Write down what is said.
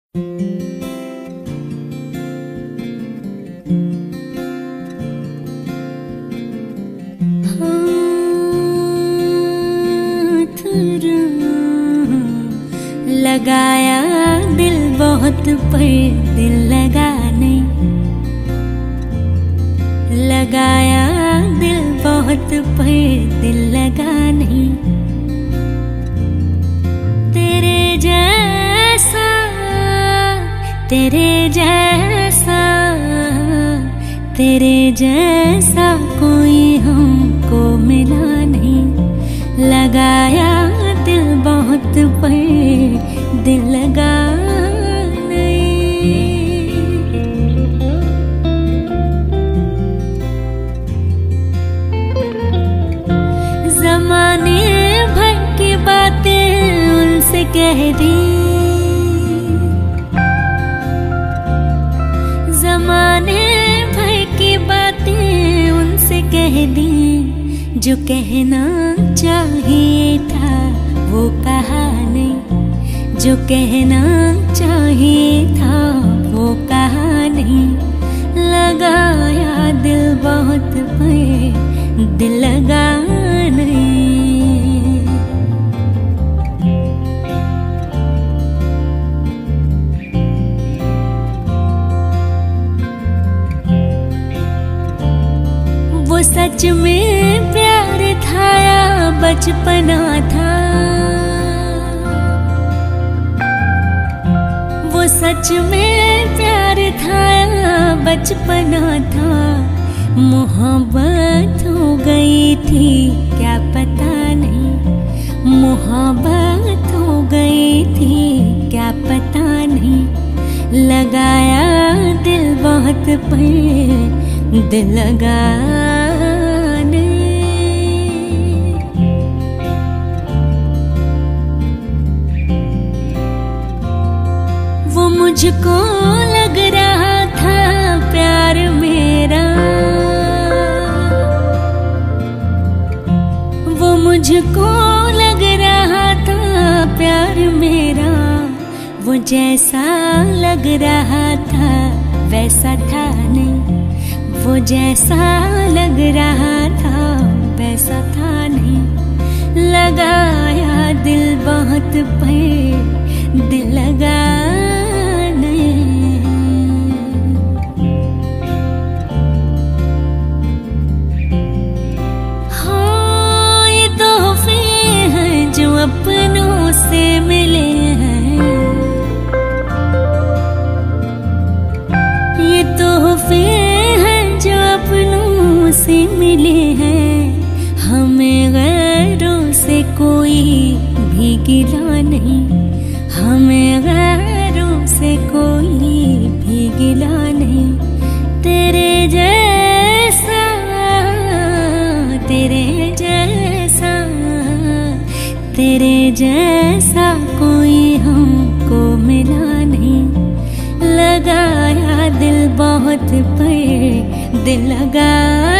लगाया दिल बहुत पर दिल लगा नहीं, लगाया दिल बहुत पर दिल लगा नहीं। तेरे जैसा तेरे जैसा तेरे जैसा कोई हमको मिला नहीं। लगाया दिल बहुत पर दिल लगा नहीं। ज़माने भर की बातें उनसे कह दी, ज़माने भर की बातें उनसे कह दी। जो कहना चाहिए था वो कहा नहीं, जो कहना चाहिए था वो कहा नहीं। लगाया दिल बहुत पर दिल लगा नहीं। वो सच में प्यार था या बचपना था, वो सच में प्यार था या बचपना था। मोहब्बत हो गई थी क्या पता नहीं, मोहब्बत हो गई थी क्या पता नहीं। लगाया दिल बहुत पर दिल लगा मुझको लग रहा था प्यार मेरा, वो मुझको लग रहा था प्यार मेरा। वो जैसा लग रहा था वैसा था नहीं, वो जैसा लग रहा था वैसा था नहीं। लगाया दिल बहुत पर दिल लगा अपनों से मिले हैं, ये तोहफे हैं जो अपनों से मिले हैं। हमें गैरों से कोई भी गिला नहीं, हमें गैरों से कोई भी गिला नहीं। तेरे जैसा तेरे जैसा तेरे जैसा कोई हमको मिला नहीं। लगाया दिल बहुत पर दिल लगा